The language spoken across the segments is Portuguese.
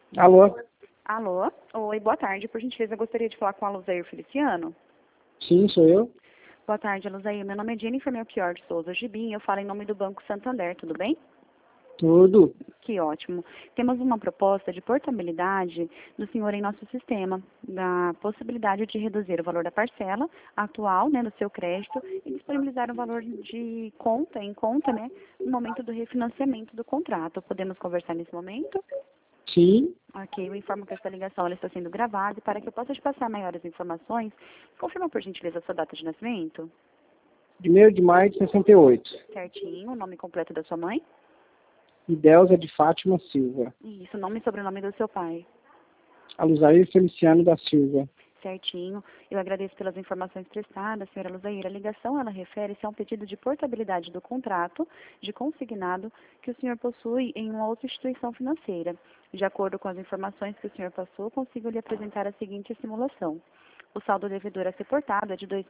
Alô? Alô? Oi, boa tarde. Por gentileza, eu gostaria de falar com a Luzair Feliciano. Sim, sou eu. Boa tarde, Luzair. Meu nome é Jennifer Melchior de Souza Gibim. Eu falo em nome do Banco Santander, tudo bem? Tudo. Que ótimo. Temos uma proposta de portabilidade do senhor em nosso sistema, da possibilidade de reduzir o valor da parcela atual, né, do seu crédito e disponibilizar o valor de conta, né, no momento do refinanciamento do contrato. Podemos conversar nesse momento? Sim. Ok, eu informo que essa ligação ela está sendo gravada e para que eu possa te passar maiores informações, confirma por gentileza a sua data de nascimento. 1º de maio de 68. Certinho, o nome completo da sua mãe. Idelza de Fátima Silva. Isso, nome e sobrenome do seu pai. Aluzair Feliciano da Silva. Certinho. Eu agradeço pelas informações prestadas, senhora Luzair. A ligação, ela refere-se a um pedido de portabilidade do contrato de consignado que o senhor possui em uma outra instituição financeira. De acordo com as informações que o senhor passou, consigo lhe apresentar a seguinte simulação. O saldo devedor a ser portado é de R$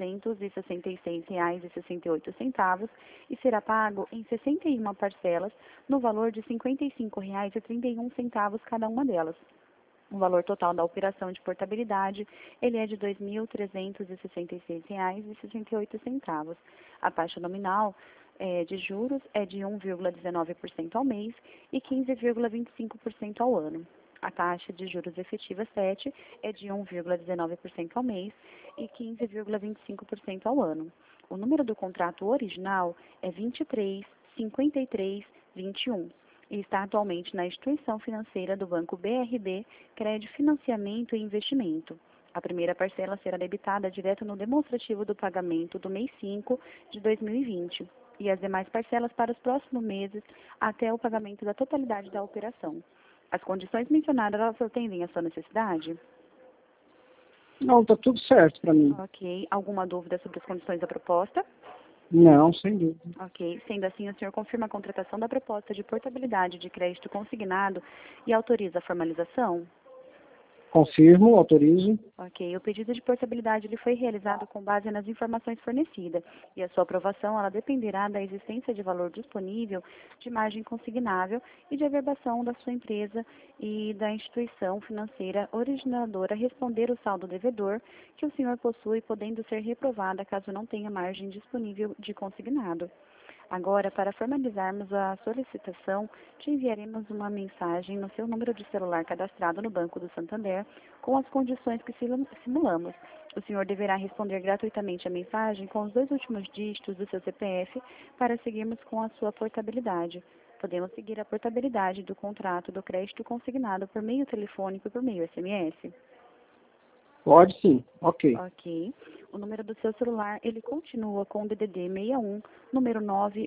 2.366,68 e será pago em 61 parcelas no valor de R$ 55,31 cada uma delas. O valor total da operação de portabilidade, ele é de R$ 2.366,68. A taxa nominal de juros é de 1,19% ao mês e 15,25% ao ano. A taxa de juros efetiva 7 é de 1,19% ao mês e 15,25% ao ano. O número do contrato original é 235321 e está atualmente na instituição financeira do Banco BRB, Crédito Financiamento e Investimento. A primeira parcela será debitada direto no demonstrativo do pagamento do mês 5 de 2020 e as demais parcelas para os próximos meses até o pagamento da totalidade da operação. As condições mencionadas, elas atendem à sua necessidade? Não, tá tudo certo para mim. Ok. Alguma dúvida sobre as condições da proposta? Não, sem dúvida. Ok. Sendo assim, o senhor confirma a contratação da proposta de portabilidade de crédito consignado e autoriza a formalização? Confirmo, autorizo. Ok. O pedido de portabilidade ele foi realizado com base nas informações fornecidas e a sua aprovação ela dependerá da existência de valor disponível de margem consignável e de averbação da sua empresa e da instituição financeira originadora responder o saldo devedor que o senhor possui, podendo ser reprovada caso não tenha margem disponível de consignado. Agora, para formalizarmos a solicitação, te enviaremos uma mensagem no seu número de celular cadastrado no Banco do Santander com as condições que simulamos. O senhor deverá responder gratuitamente a mensagem com os 2 últimos dígitos do seu CPF para seguirmos com a sua portabilidade. Podemos seguir a portabilidade do contrato do crédito consignado por meio telefônico e por meio SMS? Pode sim. Ok. Ok. O número do seu celular, ele continua com o DDD 61, número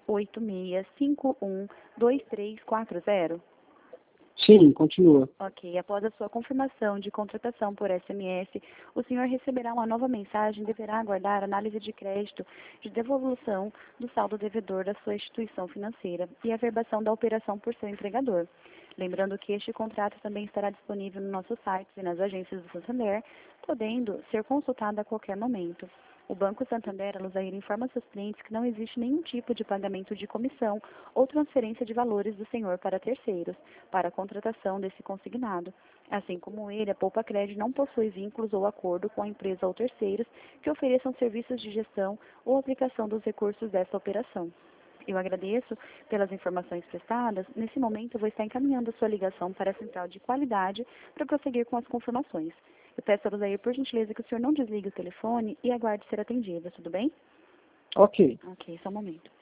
986512340. Sim, continua. Ok. Após a sua confirmação de contratação por SMS, o senhor receberá uma nova mensagem e deverá aguardar análise de crédito de devolução do saldo devedor da sua instituição financeira e a averbação da operação por seu entregador. Lembrando que este contrato também estará disponível no nosso site e nas agências do Santander, podendo ser consultado a qualquer momento. O Banco Santander, Luzair, informa seus clientes que não existe nenhum tipo de pagamento de comissão ou transferência de valores do senhor para terceiros, para a contratação desse consignado. Assim como ele, a Poupa Crédito não possui vínculos ou acordo com a empresa ou terceiros que ofereçam serviços de gestão ou aplicação dos recursos dessa operação. Eu agradeço pelas informações prestadas. Nesse momento, eu vou estar encaminhando a sua ligação para a central de qualidade para prosseguir com as confirmações. Eu peço a Luzair, por gentileza, que o senhor não desligue o telefone e aguarde ser atendida, tudo bem? Ok. Ok, só um momento.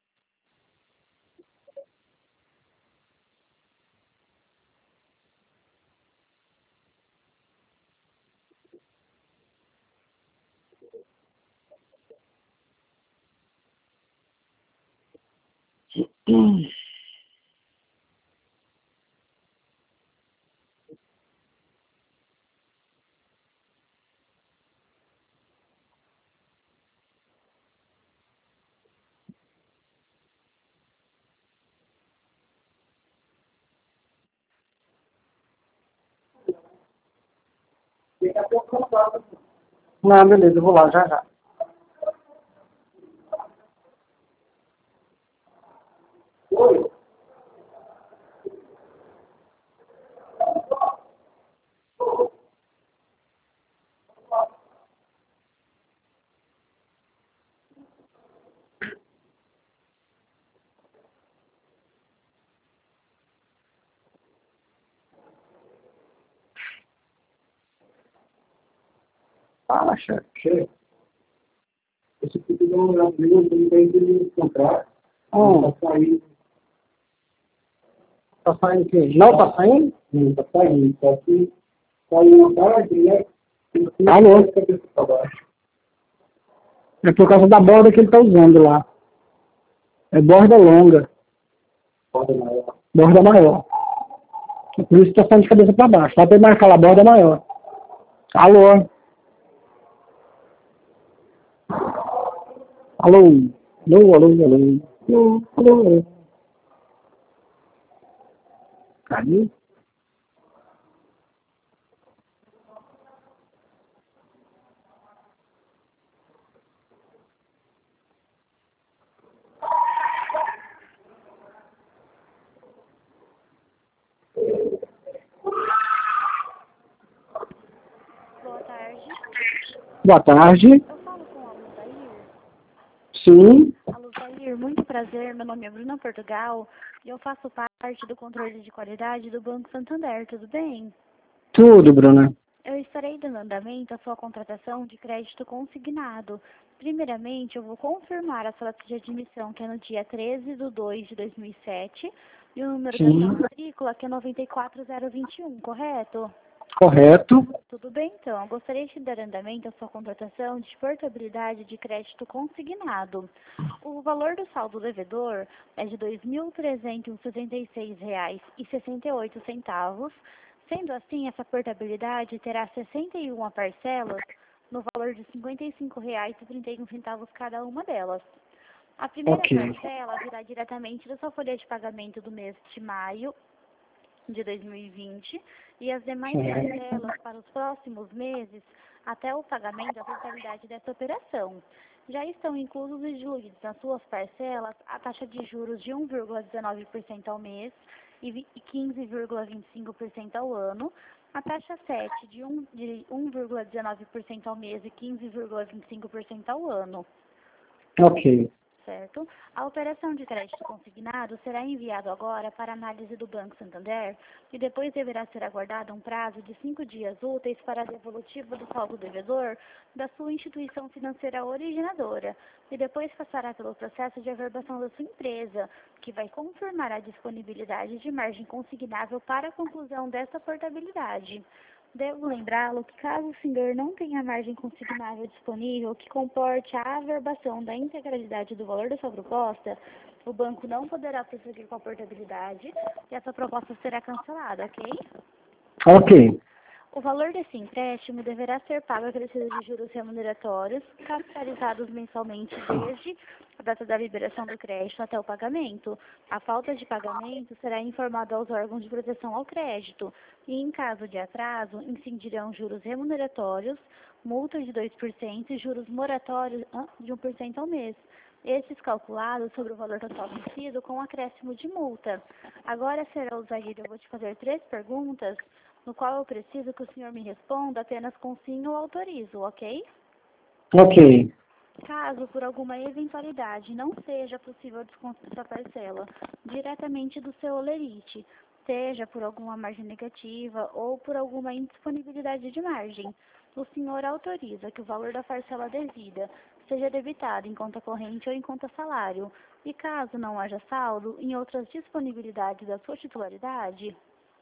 Não, beleza, eu vou lá já já. Oi. Fala, chefe. Chefe, esse tipo de um amigo não tem que comprar. Tá saindo o quê? Não tá saindo? Não tá saindo, só que saiu uma tarde, né? Alô? Cabeça pra baixo. É por causa da borda que ele tá usando lá. É borda longa, Pode maior. borda maior. Por isso tá saindo de cabeça para baixo. Só para ele marcar lá, borda maior. Alô? Alô? Alô, alô, alô. Alô, alô, alô. Cadê? Boa tarde. Boa tarde. Eu falo com a Luzair. Sim. Luzair, muito prazer. Meu nome é Bruna Portugal e eu faço parte do controle de qualidade do Banco Santander. Tudo bem? Tudo, Bruna. Eu estarei dando andamento à sua contratação de crédito consignado. Primeiramente, eu vou confirmar a sua data de admissão, que é no dia 13/2/2007, e o número da Sim. sua matrícula, que é 94021, correto? Correto. Tudo bem, então. Eu gostaria de dar andamento à sua contratação de portabilidade de crédito consignado. O valor do saldo devedor é de R$ 2.376,68. Sendo assim, essa portabilidade terá 61 parcelas no valor de R$ 55,31 cada uma delas. A primeira Ok. parcela virá diretamente da sua folha de pagamento do mês de maio de 2020 e as demais parcelas para os próximos meses até o pagamento da totalidade dessa operação. Já estão inclusos e diluídos nas suas parcelas a taxa de juros de 1,19% ao mês e 15,25% ao ano, a taxa 7 de 1,19% ao mês e 15,25% ao ano. Ok. Certo? A operação de crédito consignado será enviada agora para análise do Banco Santander e depois deverá ser aguardado um prazo de 5 dias úteis para a devolutiva do saldo devedor da sua instituição financeira originadora e depois passará pelo processo de averbação da sua empresa, que vai confirmar a disponibilidade de margem consignável para a conclusão dessa portabilidade. Devo lembrá-lo que caso o senhor não tenha margem consignável disponível que comporte a averbação da integralidade do valor da sua proposta, o banco não poderá prosseguir com a portabilidade e essa proposta será cancelada, ok? Ok. O valor desse empréstimo deverá ser pago acrescido de juros remuneratórios, capitalizados mensalmente desde a data da liberação do crédito até o pagamento. A falta de pagamento será informada aos órgãos de proteção ao crédito e, em caso de atraso, incidirão juros remuneratórios, multa de 2% e juros moratórios de 1% ao mês. Esses calculados sobre o valor total vencido com acréscimo de multa. Agora, será Alzair, eu vou te fazer 3 perguntas, no qual eu preciso que o senhor me responda apenas com sim ou autorizo, ok? Ok. Caso, por alguma eventualidade, não seja possível descontar essa parcela diretamente do seu holerite, seja por alguma margem negativa ou por alguma indisponibilidade de margem, o senhor autoriza que o valor da parcela devida seja debitado em conta corrente ou em conta salário, e caso não haja saldo, em outras disponibilidades da sua titularidade?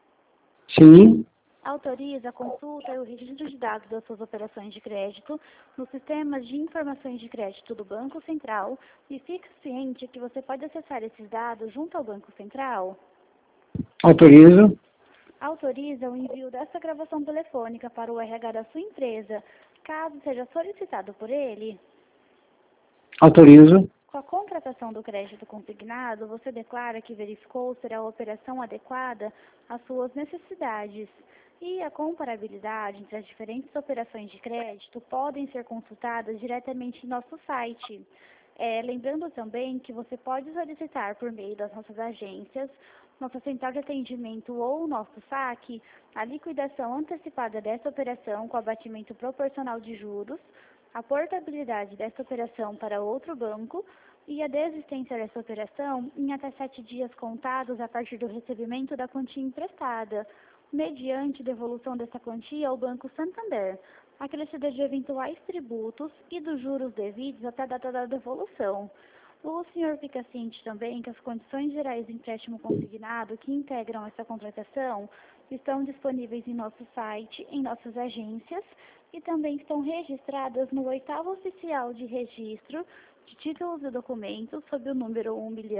Sim. Autoriza a consulta e o registro de dados das suas operações de crédito nos sistemas de informações de crédito do Banco Central e fique ciente que você pode acessar esses dados junto ao Banco Central. Autorizo. Autoriza o envio dessa gravação telefônica para o RH da sua empresa, caso seja solicitado por ele. Autorizo. Com a contratação do crédito consignado, você declara que verificou ser a operação adequada às suas necessidades. E a comparabilidade entre as diferentes operações de crédito podem ser consultadas diretamente em nosso site. Lembrando também que você pode solicitar por meio das nossas agências, nossa central de atendimento ou nosso saque, a liquidação antecipada dessa operação com abatimento proporcional de juros, a portabilidade dessa operação para outro banco e a desistência dessa operação em até 7 dias contados a partir do recebimento da quantia emprestada, mediante devolução dessa quantia ao Banco Santander. acrescida de eventuais tributos e dos juros devidos até a data da devolução. O senhor fica ciente também que as condições gerais do empréstimo consignado que integram essa contratação estão disponíveis em nosso site, em nossas agências e também estão registradas no 8º Oficial de Registro de Títulos e Documentos sob o número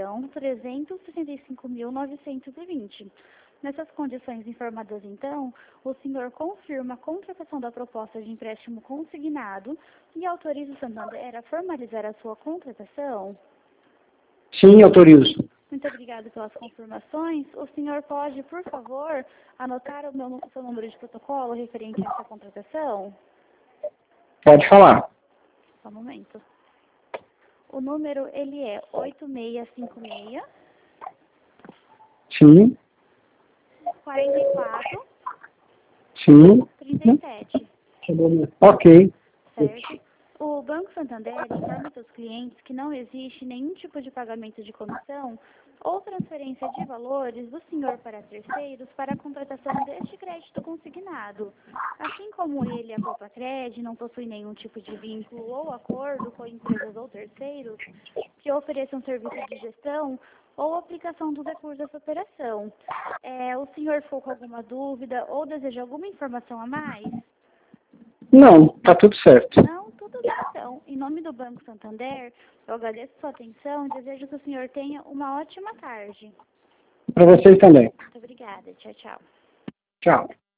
1.365.920. Nessas condições informadas, então, o senhor confirma a contratação da proposta de empréstimo consignado e autoriza o Santander a formalizar a sua contratação? Sim, autorizo. Muito obrigada pelas confirmações. O senhor pode, por favor, anotar o seu número de protocolo referente a essa contratação? Pode falar. Só um momento. O número, ele é 8656 Sim. 44 Sim. 37. Ok. Certo? O Banco Santander informa seus clientes que não existe nenhum tipo de pagamento de comissão ou transferência de valores do senhor para terceiros para a contratação deste crédito consignado. Assim como ele, a Copacred, não possui nenhum tipo de vínculo ou acordo com empresas ou terceiros que ofereçam serviço de gestão ou aplicação dos recursos dessa operação. O senhor ficou com alguma dúvida ou deseja alguma informação a mais? Não, tá tudo certo. Não, tudo bem então. Em nome do Banco Santander, eu agradeço sua atenção e desejo que o senhor tenha uma ótima tarde. Para vocês também. Muito obrigada. Tchau, tchau. Tchau.